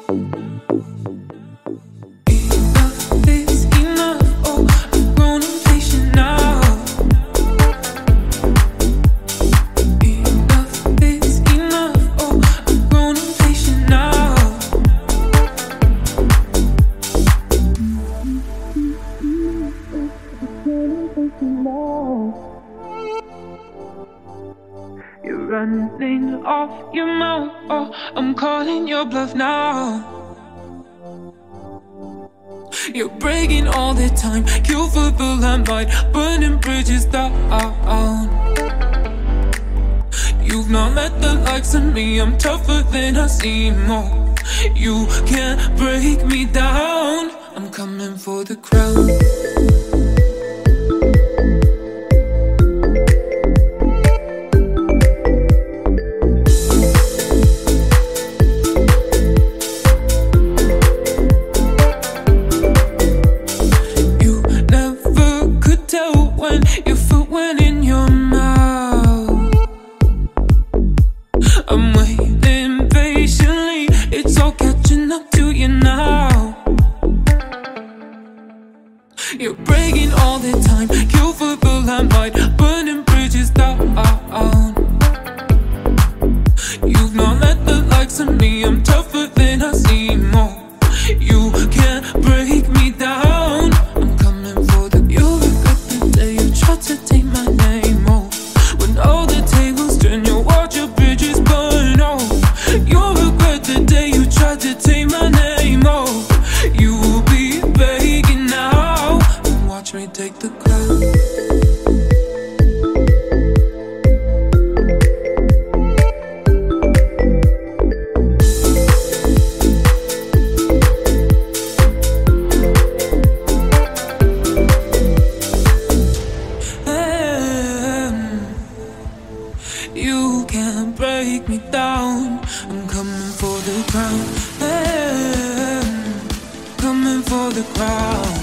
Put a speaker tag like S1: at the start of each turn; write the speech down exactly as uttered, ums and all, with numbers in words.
S1: Enough is enough. Oh, I've grown impatient now. Enough is enough. Oh, I've grown impatient now. You're running off your mouth. Oh, I'm calling your bluff now. You're breaking all the time. Kill for the limelight, burning bridges down. You've not met the likes of me. I'm tougher than I seem. Oh, you can't break me down. I'm coming for the crown. Your foot went in your mouth. I'm waiting patiently. It's all catching up to you now. You're breaking all the time. Kill for the limelight, burning bridges down. You've not met the likes of me. I'm tougher than I seem. Oh, you can't break me down. I'm coming for the. You regret the day you tried to take my name. Oh, when all the tables turn, you watch your bridges burn. Oh, you regret the day you tried to take my name. Oh, you will be begging now. And watch me take the crown. You can't break me down. I'm coming for the crown. Hey, coming for the crown.